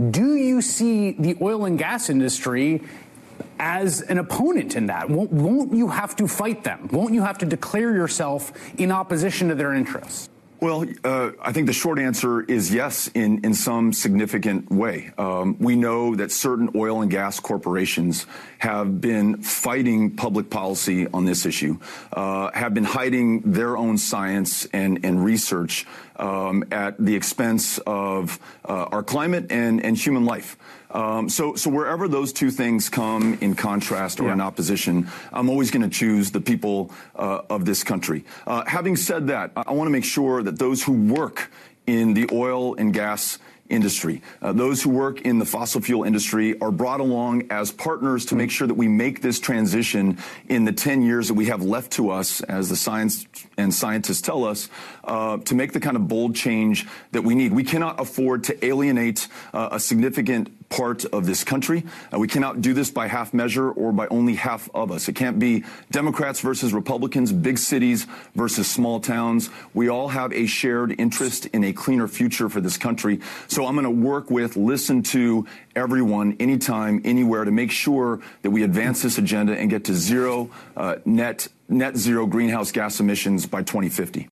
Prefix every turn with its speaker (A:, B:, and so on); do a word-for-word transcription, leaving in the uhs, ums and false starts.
A: Do you see the oil and gas industry as an opponent in that? Won't, won't you have to fight them? Won't you have to declare yourself in opposition to their interests?
B: Well, uh, I think the short answer is yes, in, in some significant way. Um, we know that certain oil and gas corporations have been fighting public policy on this issue, uh, have been hiding their own science and, and research um, at the expense of uh, our climate and, and human life. Um, so, so wherever those two things come in contrast or yeah. in opposition, I'm always going to choose the people uh, of this country. Uh, having said that, I, I want to make sure that those who work in the oil and gas industry, uh, those who work in the fossil fuel industry are brought along as partners to make sure that we make this transition in the ten years that we have left to us, as the science and scientists tell us, uh, to make the kind of bold change that we need. We cannot afford to alienate uh, a significant part of this country. Uh, we cannot do this by half measure or by only half of us. It can't be Democrats versus Republicans, big cities versus small towns. We all have a shared interest in a cleaner future for this country. So I'm going to work with, listen to everyone, anytime, anywhere, to make sure that we advance this agenda and get to zero uh, net net zero greenhouse gas emissions by twenty fifty.